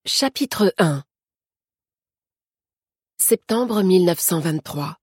Chapitre 1. Septembre 1923.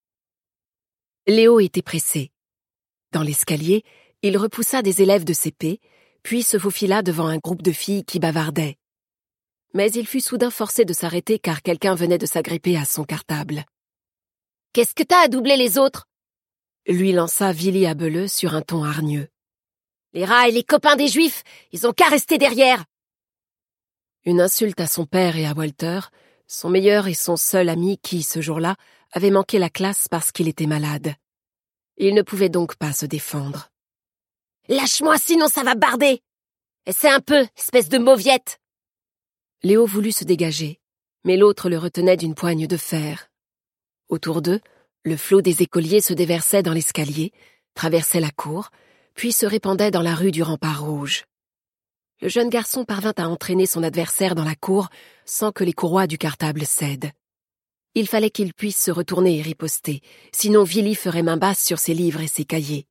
Léo était pressé. Dans l'escalier, il repoussa des élèves de CP, puis se faufila devant un groupe de filles qui bavardaient. Mais il fut soudain forcé de s'arrêter car quelqu'un venait de s'agripper à son cartable. « Qu'est-ce que t'as à doubler les autres ?» lui lança Willy Abeleux sur un ton hargneux. « Les rats et les copains des Juifs, ils ont qu'à rester derrière !» Une insulte à son père et à Walter, son meilleur et son seul ami qui, ce jour-là, avait manqué la classe parce qu'il était malade. Il ne pouvait donc pas se défendre. « Lâche-moi, sinon ça va barder ! Essaie un peu, espèce de mauviette !» Léo voulut se dégager, mais l'autre le retenait d'une poigne de fer. Autour d'eux, le flot des écoliers se déversait dans l'escalier, traversait la cour, puis se répandait dans la rue du Rempart Rouge. Le jeune garçon parvint à entraîner son adversaire dans la cour sans que les courroies du cartable cèdent. Il fallait qu'il puisse se retourner et riposter, sinon Willy ferait main basse sur ses livres et ses cahiers.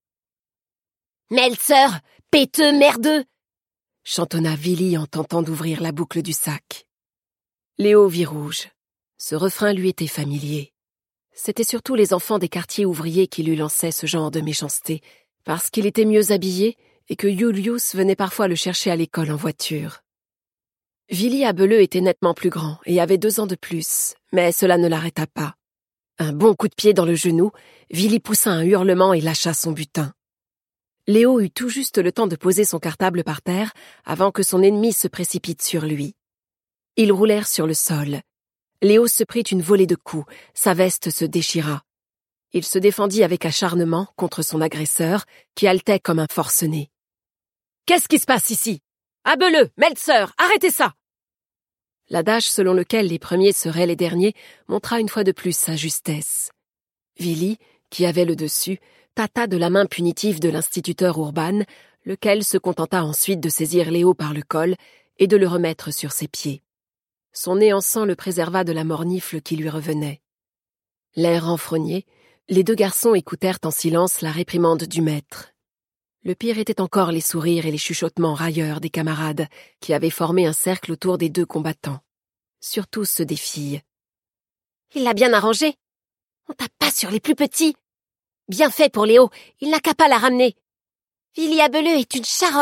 « Meltzer, péteux, merdeux !» chantonna Willy en tentant d'ouvrir la boucle du sac. Léo vit rouge. Ce refrain lui était familier. C'étaient surtout les enfants des quartiers ouvriers qui lui lançaient ce genre de méchanceté, parce qu'il était mieux habillé et que Julius venait parfois le chercher à l'école en voiture. Willy Abeleux était nettement plus grand et avait 2 ans de plus, mais cela ne l'arrêta pas. Un bon coup de pied dans le genou, Willy poussa un hurlement et lâcha son butin. Léo eut tout juste le temps de poser son cartable par terre avant que son ennemi se précipite sur lui. Ils roulèrent sur le sol. Léo se prit une volée de coups, sa veste se déchira. Il se défendit avec acharnement contre son agresseur, qui haletait comme un forcené. « Qu'est-ce qui se passe ici ? Abeleux, Meltzer, arrêtez ça !» L'adage selon lequel les premiers seraient les derniers montra une fois de plus sa justesse. Willy, qui avait le dessus, tâta de la main punitive de l'instituteur Urban, lequel se contenta ensuite de saisir Léo par le col et de le remettre sur ses pieds. Son nez en sang le préserva de la mornifle qui lui revenait. L'air renfrogné, les 2 garçons écoutèrent en silence la réprimande du maître. Le pire était encore les sourires et les chuchotements railleurs des camarades qui avaient formé un cercle autour des 2 combattants. Surtout ceux des filles. « Il l'a bien arrangé. On tape pas sur les plus petits. Bien fait pour Léo, il n'a qu'à pas la ramener. Willy Abeleux est une charogne. »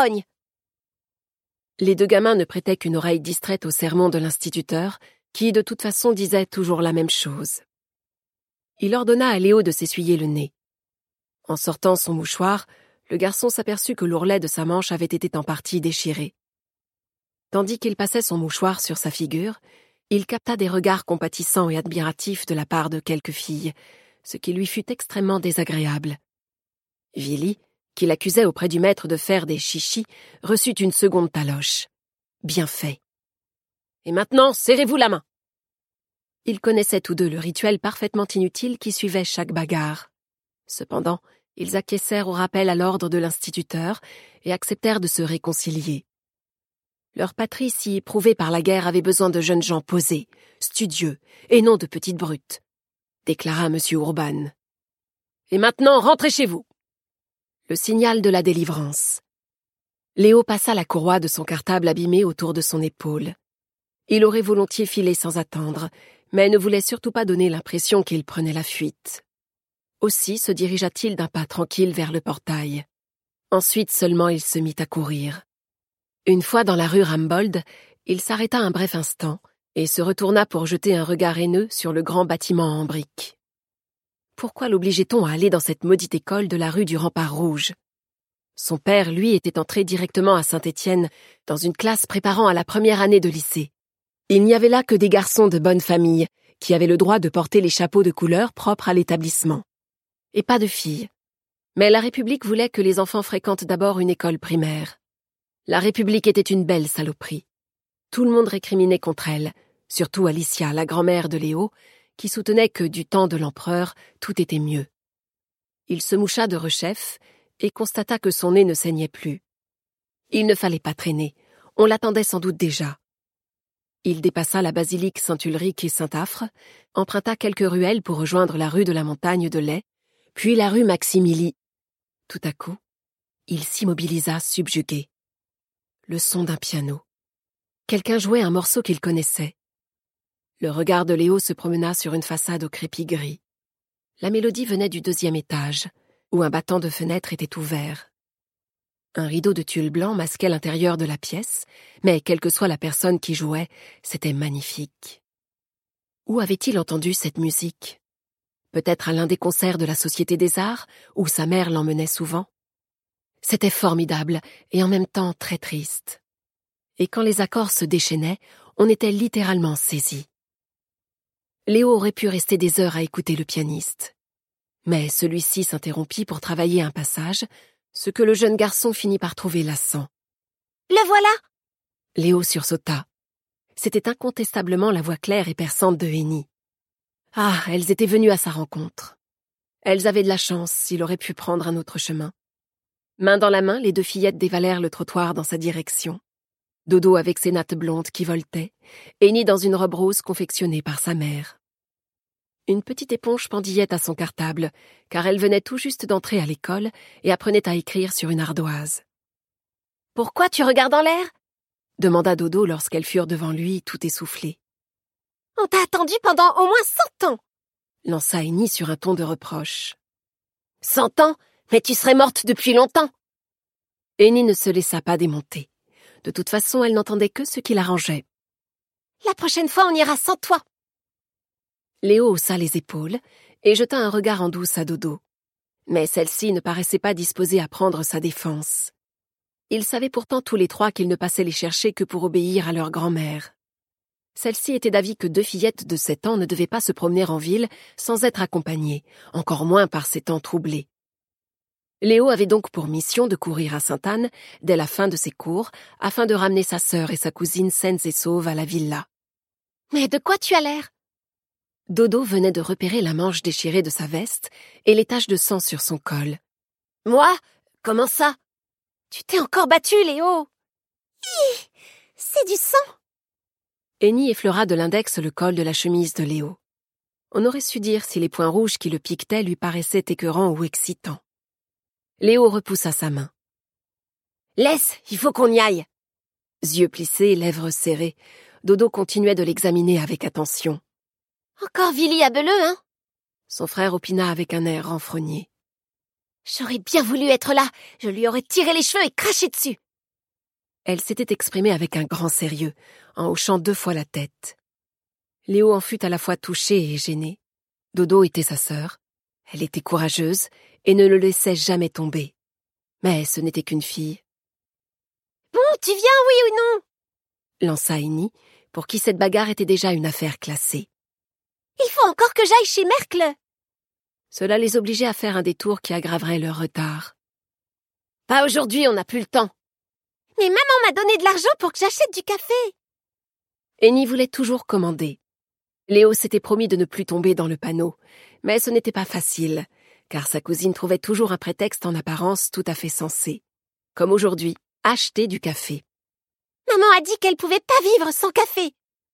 Les 2 gamins ne prêtaient qu'une oreille distraite aux sermons de l'instituteur, qui de toute façon disait toujours la même chose. Il ordonna à Léo de s'essuyer le nez. En sortant son mouchoir, le garçon s'aperçut que l'ourlet de sa manche avait été en partie déchiré. Tandis qu'il passait son mouchoir sur sa figure, il capta des regards compatissants et admiratifs de la part de quelques filles, ce qui lui fut extrêmement désagréable. Willy, qui l'accusait auprès du maître de faire des chichis, reçut une seconde taloche. Bien fait. « Et maintenant, serrez-vous la main !» Ils connaissaient tous 2 le rituel parfaitement inutile qui suivait chaque bagarre. Cependant, ils acquiescèrent au rappel à l'ordre de l'instituteur et acceptèrent de se réconcilier. Leur patrie si éprouvée par la guerre avait besoin de jeunes gens posés, studieux, et non de petites brutes, déclara M. Urban. « Et maintenant, rentrez chez vous !» Le signal de la délivrance. Léo passa la courroie de son cartable abîmé autour de son épaule. Il aurait volontiers filé sans attendre, mais ne voulait surtout pas donner l'impression qu'il prenait la fuite. Aussi se dirigea-t-il d'un pas tranquille vers le portail. Ensuite seulement il se mit à courir. Une fois dans la rue Rambold, il s'arrêta un bref instant et se retourna pour jeter un regard haineux sur le grand bâtiment en briques. Pourquoi l'obligeait-on à aller dans cette maudite école de la rue du Rempart Rouge ? Son père, lui, était entré directement à Saint-Étienne, dans une classe préparant à la première année de lycée. Il n'y avait là que des garçons de bonne famille, qui avaient le droit de porter les chapeaux de couleur propres à l'établissement. Et pas de filles. Mais la République voulait que les enfants fréquentent d'abord une école primaire. La République était une belle saloperie. Tout le monde récriminait contre elle, surtout Alicia, la grand-mère de Léo, qui soutenait que du temps de l'empereur, tout était mieux. Il se moucha de rechef et constata que son nez ne saignait plus. Il ne fallait pas traîner, on l'attendait sans doute déjà. Il dépassa la basilique Saint-Ulric et Saint-Affre, emprunta quelques ruelles pour rejoindre la rue de la Montagne de lait, puis la rue Maximilien. Tout à coup, il s'immobilisa subjugué. Le son d'un piano. Quelqu'un jouait un morceau qu'il connaissait. Le regard de Léo se promena sur une façade au crépi gris. La mélodie venait du 2e étage, où un battant de fenêtre était ouvert. Un rideau de tulle blanc masquait l'intérieur de la pièce, mais quelle que soit la personne qui jouait, c'était magnifique. Où avait-il entendu cette musique? Peut-être à l'un des concerts de la Société des Arts, où sa mère l'emmenait souvent. C'était formidable et en même temps très triste. Et quand les accords se déchaînaient, on était littéralement saisi. Léo aurait pu rester des heures à écouter le pianiste. Mais celui-ci s'interrompit pour travailler un passage, ce que le jeune garçon finit par trouver lassant. « Le voilà !» Léo sursauta. C'était incontestablement la voix claire et perçante de Henny. Ah, elles étaient venues à sa rencontre. Elles avaient de la chance, il aurait pu prendre un autre chemin. Main dans la main, les 2 fillettes dévalèrent le trottoir dans sa direction. Dodo avec ses nattes blondes qui voletaient, Henny dans une robe rose confectionnée par sa mère. Une petite éponge pendillait à son cartable, car elle venait tout juste d'entrer à l'école et apprenait à écrire sur une ardoise. « Pourquoi tu regardes en l'air ?» demanda Dodo lorsqu'elles furent devant lui, tout essoufflées. « On t'a attendu pendant au moins 100 ans !» lança Henny sur un ton de reproche. « 100 ans? Mais tu serais morte depuis longtemps !» Henny ne se laissa pas démonter. De toute façon, elle n'entendait que ce qui l'arrangeait. « La prochaine fois, on ira sans toi !» Léo haussa les épaules et jeta un regard en douce à Dodo. Mais celle-ci ne paraissait pas disposée à prendre sa défense. Ils savaient pourtant tous les 3 qu'ils ne passaient les chercher que pour obéir à leur grand-mère. Celle-ci était d'avis que 2 fillettes de 7 ans ne devaient pas se promener en ville sans être accompagnées, encore moins par ces temps troublés. Léo avait donc pour mission de courir à Sainte-Anne dès la fin de ses cours afin de ramener sa sœur et sa cousine saines et sauves à la villa. « Mais de quoi tu as l'air ?» Dodo venait de repérer la manche déchirée de sa veste et les taches de sang sur son col. « Moi? Comment ça? Tu t'es encore battu, Léo !»« C'est du sang !» Henny effleura de l'index le col de la chemise de Léo. On aurait su dire si les points rouges qui le piquetaient lui paraissaient écœurants ou excitants. Léo repoussa sa main. « Laisse, il faut qu'on y aille !» Yeux plissés, lèvres serrées, Dodo continuait de l'examiner avec attention. « Encore Vili abeleux, hein ?» Son frère opina avec un air renfrogné. « J'aurais bien voulu être là, je lui aurais tiré les cheveux et craché dessus !» Elle s'était exprimée avec un grand sérieux, en hochant 2 fois la tête. Léo en fut à la fois touché et gêné. Dodo était sa sœur, elle était courageuse et ne le laissait jamais tomber. Mais ce n'était qu'une fille. « Bon, tu viens, oui ou non ?» lança Henny, pour qui cette bagarre était déjà une affaire classée. « Il faut encore que j'aille chez Mercle !» Cela les obligeait à faire un détour qui aggraverait leur retard. « Pas aujourd'hui, on n'a plus le temps. »« Mais maman m'a donné de l'argent pour que j'achète du café !» Henny voulait toujours commander. Léo s'était promis de ne plus tomber dans le panneau, mais ce n'était pas facile, car sa cousine trouvait toujours un prétexte en apparence tout à fait sensé. Comme aujourd'hui, acheter du café. « Maman a dit qu'elle pouvait pas vivre sans café. »«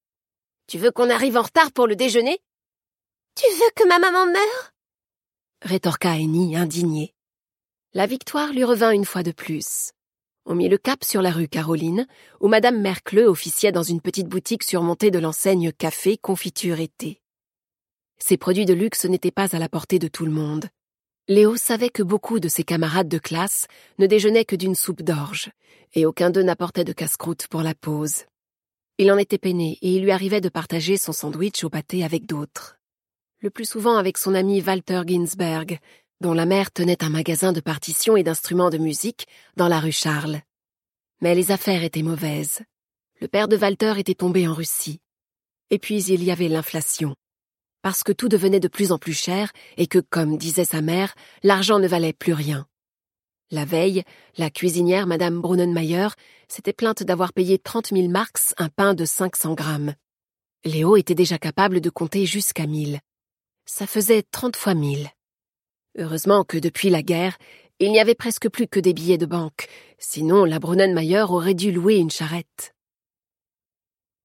Tu veux qu'on arrive en retard pour le déjeuner ?»« Tu veux que ma maman meure ?» rétorqua Henny, indignée. La victoire lui revint une fois de plus. On mit le cap sur la rue Caroline, où Madame Mercle officiait dans une petite boutique surmontée de l'enseigne Café, Confiture et Thé. Ces produits de luxe n'étaient pas à la portée de tout le monde. Léo savait que beaucoup de ses camarades de classe ne déjeunaient que d'une soupe d'orge, et aucun d'eux n'apportait de casse-croûte pour la pause. Il en était peiné et il lui arrivait de partager son sandwich au pâté avec d'autres. Le plus souvent avec son ami Walter Ginsberg, dont la mère tenait un magasin de partitions et d'instruments de musique dans la rue Charles. Mais les affaires étaient mauvaises. Le père de Walter était tombé en Russie. Et puis il y avait l'inflation. Parce que tout devenait de plus en plus cher et que, comme disait sa mère, l'argent ne valait plus rien. La veille, la cuisinière, Madame Brunnenmayer, s'était plainte d'avoir payé 30 000 marks un pain de 500 grammes. Léo était déjà capable de compter jusqu'à 1000. Ça faisait 30 fois 1000. Heureusement que depuis la guerre, il n'y avait presque plus que des billets de banque, sinon la Brunnenmayer aurait dû louer une charrette.